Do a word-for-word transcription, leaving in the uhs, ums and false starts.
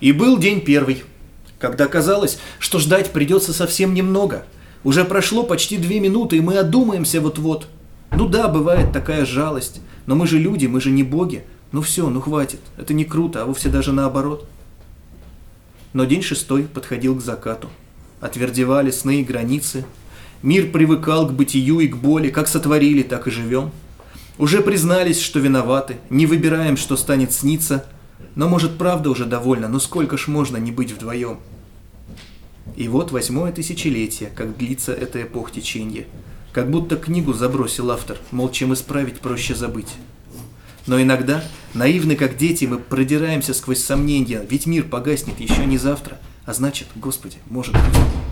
И был день первый, когда казалось, что ждать придется совсем немного. Уже прошло почти две минуты, и мы одумаемся вот-вот. Ну да, бывает такая жалость, но мы же люди, мы же не боги. Ну все, ну хватит, это не круто, а вовсе даже наоборот. Но день шестой подходил к закату. Отвердевали сны и границы. Мир привыкал к бытию и к боли, как сотворили, так и живем. Уже признались, что виноваты, не выбираем, что станет сниться. Но может правда уже довольно, но сколько ж можно не быть вдвоем? И вот восьмое тысячелетие, как длится эта эпох теченья. Как будто книгу забросил автор, мол, чем исправить, проще забыть. Но иногда, наивны как дети, мы продираемся сквозь сомнения, ведь мир погаснет еще не завтра, а значит, Господи, может быть...